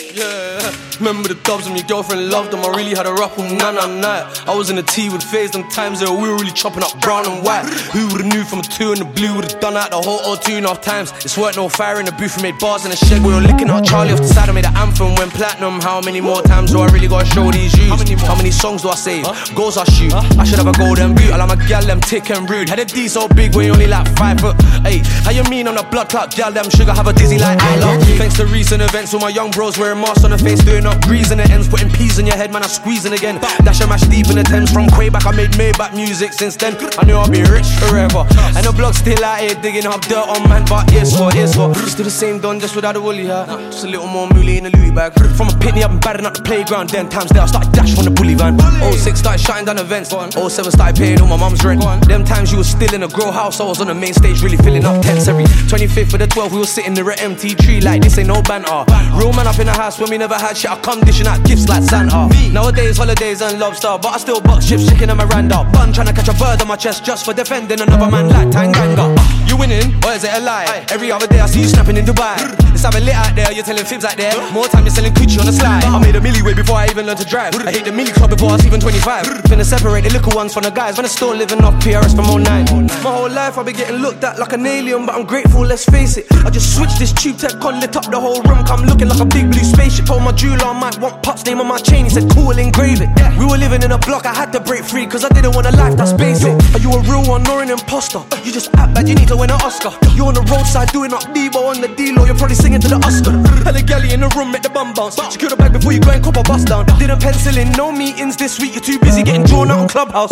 Yeah, remember the dubs when your girlfriend loved them. I really had a rap all night. I was in the T with phase them times there. We were really chopping up brown and white. Who would've knew from a 2 and the blue would've done that the whole 2.5 times. It's worked no fire in the booth. We made bars in the shed. We were licking out Charlie off the side. I made an anthem went platinum. How many more times do I really gotta show these youths? How many songs do I save? Goals I shoot. I should have a golden boot. I like my gal them tick and rude. Had a D so big we only like 5'8". How you mean on a blood clot gal them sugar have a dizzy like I love. Thanks to recent events, all my young bros wearing masks on the face, doing up greasing the ends, putting peas in your head, man. I'm squeezing again. Dash and mash deep in the Thames from way back. I made Maybach music since then. I knew I'd be rich forever. And the block still out here digging up dirt on man, but it's what. Still the same done, just without a woolly hat. Just a little more mooly in the Louis bag. From a pitney up and batting up the playground. Then times there I started dash from the bully van. 06 started shutting down events. 07 started paying all my mum's rent. Them times you was still in a grow house. I was on the main stage really filling up tents. Every 25th for the 12th we was sitting there at MT3 like this ain't no banter. Real man up in the house when we never had shit. I come dishing out gifts like Santa. Nowadays holidays and lobster, but I still box chips, chicken and Miranda. Bun trying to catch a bird on my chest just for defending another man like Tanganga. You winning or is it a lie? Every other day I see you snapping in Dubai. It's having lit out there, you're telling fibs out there. More time you're selling coochie on the slide. I made a milli way before I even learned to drive. I hit the milli club before I was even 25. Finna separate the little ones from the guys when I'm still living off PRS from 09. My whole life I've been getting looked at like an alien, but I'm grateful, let's face it. I just switched this tube tech con, lit up the whole room, come looking like a big blue spaceship. Told my jeweler I might want Pop's name on my chain, he said cool, engrave it. We were living in a block, I had to break free, cause I didn't want a life that's basic. Are you a real one or an imposter? You just act bad, you need to win an Oscar. You on the roadside doing up Debo on the D-Lo, you're probably singing to the Oscar. Had a galley in the room, make the bum bounce. Secure the bag before you go and cop a bus down. Didn't pencil in, no meetings this week, you're too busy getting drawn out on Clubhouse.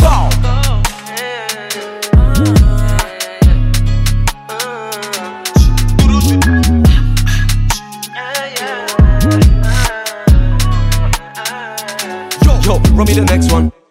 Yo, run me the next one.